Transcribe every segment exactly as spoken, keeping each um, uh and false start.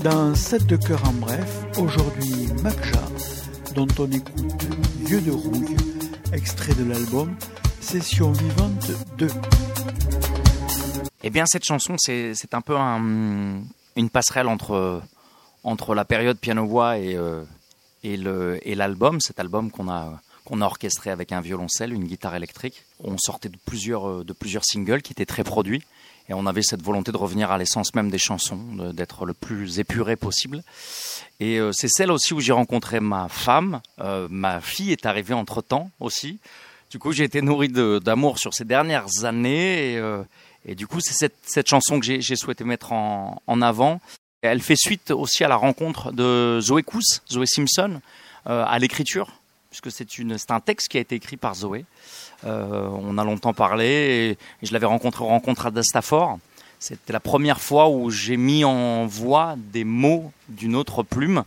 Dans sept de cœur en bref, aujourd'hui Makja, dont on écoute Yeux de rouille, extrait de l'album Session vivante deux. Eh bien cette chanson c'est, c'est un peu un, une passerelle entre, entre la période piano-voix et, euh, et, le, et l'album, cet album qu'on a, qu'on a orchestré avec un violoncelle, une guitare électrique. On sortait de plusieurs, de plusieurs singles qui étaient très produits. Et on avait cette volonté de revenir à l'essence même des chansons, de, d'être le plus épuré possible. Et euh, c'est celle aussi où j'ai rencontré ma femme. Euh, ma fille est arrivée entre-temps aussi. Du coup, j'ai été nourri de, d'amour sur ces dernières années. Et, euh, et du coup, c'est cette, cette chanson que j'ai, j'ai souhaité mettre en, en avant. Et elle fait suite aussi à la rencontre de Zoé Kous, Zoé Simpson, euh, à l'écriture, puisque c'est, une, c'est un texte qui a été écrit par Zoé. Euh, on a longtemps parlé et, et je l'avais rencontré aux rencontres à d'Astafort. C'était la première fois où j'ai mis en voix des mots d'une autre plume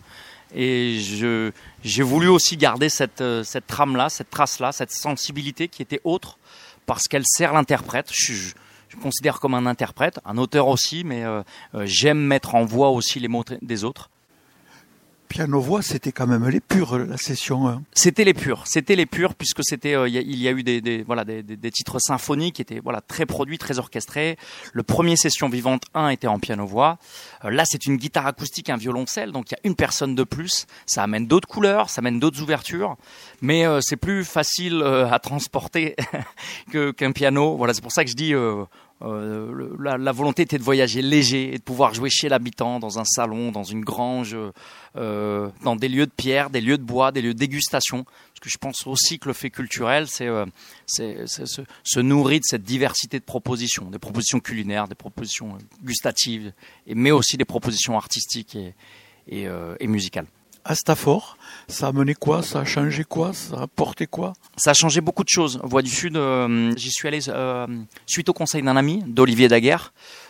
et je, j'ai voulu aussi garder cette, cette trame-là, cette trace-là, cette sensibilité qui était autre parce qu'elle sert l'interprète. Je, je, je me considère comme un interprète, un auteur aussi, mais euh, j'aime mettre en voix aussi les mots des autres. Piano-voix, c'était quand même les purs, la session un. C'était les purs, c'était les purs, puisque c'était, euh, y a, il y a eu des, des, voilà, des, des, des titres symphoniques qui étaient voilà, très produits, très orchestrés. Le premier Session vivante un était en piano-voix. Euh, là, c'est une guitare acoustique, un violoncelle, donc il y a une personne de plus. Ça amène d'autres couleurs, ça amène d'autres ouvertures, mais euh, c'est plus facile euh, à transporter que, qu'un piano. Voilà, c'est pour ça que je dis... Euh, Euh, le, la, la volonté était de voyager léger et de pouvoir jouer chez l'habitant, dans un salon, dans une grange, euh, dans des lieux de pierre, des lieux de bois, des lieux de dégustation. Parce que je pense aussi que le fait culturel, c'est, euh, c'est, c'est se, se nourrir de cette diversité de propositions, des propositions culinaires, des propositions gustatives, et, mais aussi des propositions artistiques et, et, euh, et musicales. Astafort, ça a mené quoi? Ça a changé quoi? Ça a apporté quoi? Ça a changé beaucoup de choses. Voix du Sud, euh, j'y suis allé euh, suite au conseil d'un ami, d'Olivier Daguerre.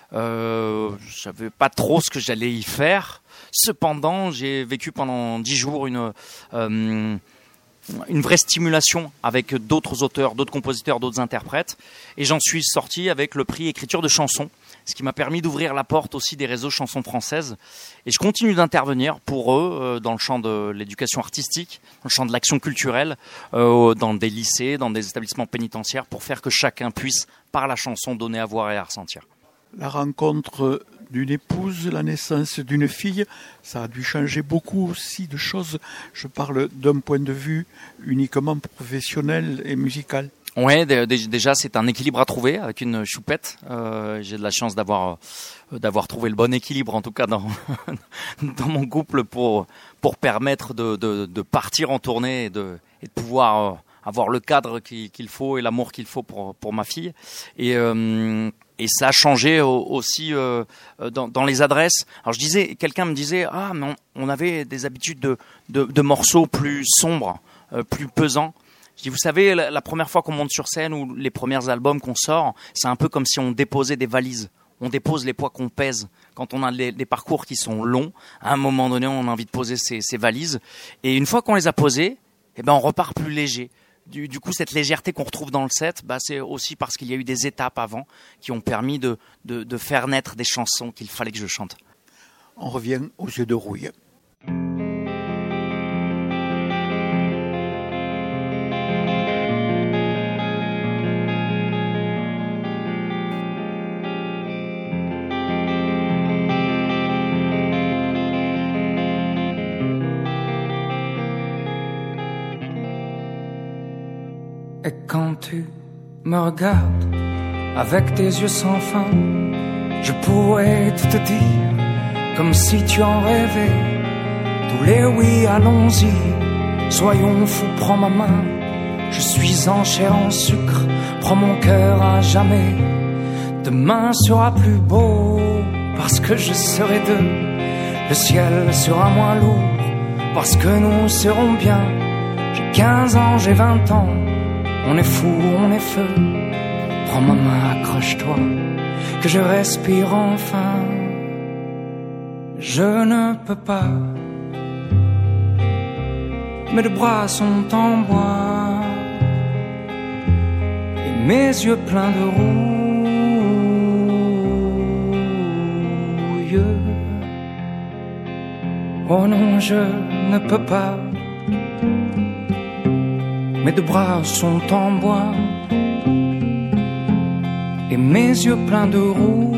Euh, je savais pas trop ce que j'allais y faire. Cependant, j'ai vécu pendant dix jours une... Euh, une vraie stimulation avec d'autres auteurs, d'autres compositeurs, d'autres interprètes. Et j'en suis sorti avec le prix écriture de chansons, ce qui m'a permis d'ouvrir la porte aussi des réseaux chansons françaises. Et je continue d'intervenir pour eux euh, dans le champ de l'éducation artistique, dans le champ de l'action culturelle, euh, dans des lycées, dans des établissements pénitentiaires, pour faire que chacun puisse, par la chanson, donner à voir et à ressentir. La rencontre d'une épouse, la naissance d'une fille, ça a dû changer beaucoup aussi de choses. Je parle d'un point de vue uniquement professionnel et musical. Ouais, déjà c'est un équilibre à trouver avec une choupette. Euh, j'ai de la chance d'avoir euh, d'avoir trouvé le bon équilibre en tout cas dans dans mon couple pour pour permettre de de, de partir en tournée et de et de pouvoir euh, avoir le cadre qu'il, qu'il faut et l'amour qu'il faut pour pour ma fille. Et euh, Et ça a changé aussi euh, dans, dans les adresses. Alors je disais, quelqu'un me disait, ah mais on, on avait des habitudes de, de, de morceaux plus sombres, euh, plus pesants. Je dis, vous savez, la, la première fois qu'on monte sur scène ou les premiers albums qu'on sort, c'est un peu comme si on déposait des valises. On dépose les poids qu'on pèse. Quand on a les, des parcours qui sont longs, à un moment donné, on a envie de poser ces, ces valises. Et une fois qu'on les a posées, eh ben on repart plus léger. Du, du coup, cette légèreté qu'on retrouve dans le set, bah, c'est aussi parce qu'il y a eu des étapes avant qui ont permis de, de, de faire naître des chansons qu'il fallait que je chante. On revient aux Yeux de rouille. Et quand tu me regardes avec tes yeux sans fin, je pourrais tout te dire comme si tu en rêvais. Tous les oui, allons-y, soyons fous, prends ma main. Je suis en chair, en sucre, prends mon cœur à jamais. Demain sera plus beau parce que je serai deux. Le ciel sera moins lourd parce que nous serons bien. J'ai quinze ans, j'ai vingt ans. On est fou, on est feu. Prends ma main, accroche-toi, que je respire enfin. Je ne peux pas. Mes deux bras sont en bois et mes yeux pleins de rouille. Oh non, je ne peux pas. Mes deux bras sont en bois et mes yeux pleins de rouille.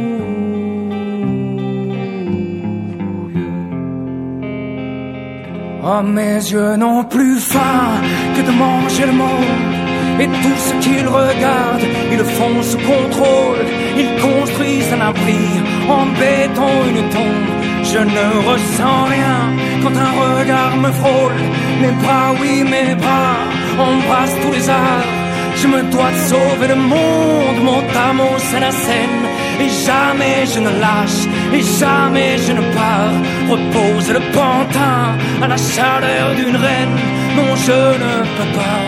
Oh, mes yeux n'ont plus faim que de manger le monde. Et tout ce qu'ils regardent, ils le font sous contrôle. Ils construisent un abri en béton, une tombe. Je ne ressens rien quand un regard me frôle. Mes bras, oui, mes bras embrassent tous les arts. Je me dois de sauver le monde, mon amour c'est la scène. Et jamais je ne lâche, et jamais je ne pars. Repose le pantin à la chaleur d'une reine. Non, je ne peux pas.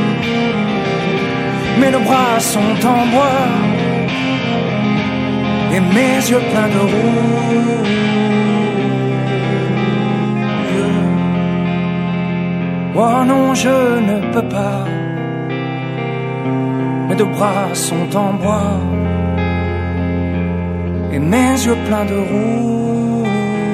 Mes deux bras sont en bois et mes yeux pleins de rouille. Oh non, je ne peux pas. Mes deux bras sont en bois et mes yeux pleins de rouille.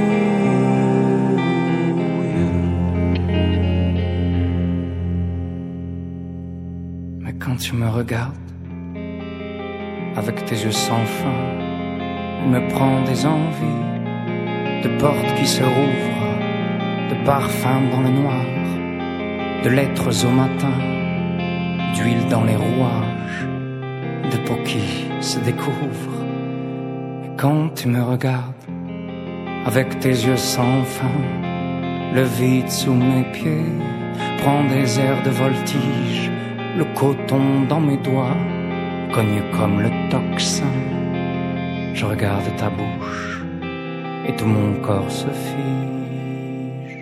Mais quand tu me regardes avec tes yeux sans fin, il me prend des envies de portes qui se rouvrent, de parfums dans le noir, de lettres au matin, d'huile dans les rouages, de peau qui se découvre. Et quand tu me regardes avec tes yeux sans fin, le vide sous mes pieds prend des airs de voltige. Le coton dans mes doigts cogne comme le tocsin. Je regarde ta bouche et tout mon corps se fige.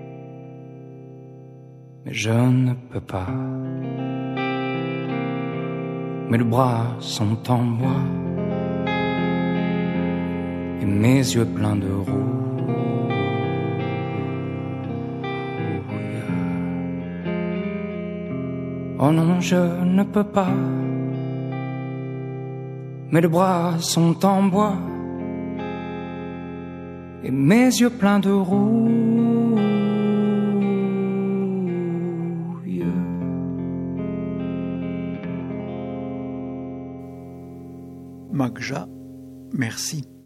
Mais je ne peux pas. Mes deux bras sont en bois et mes yeux pleins de rouille. Oh non, je ne peux pas. Mes deux bras sont en bois et mes yeux pleins de rouille. Magja, merci.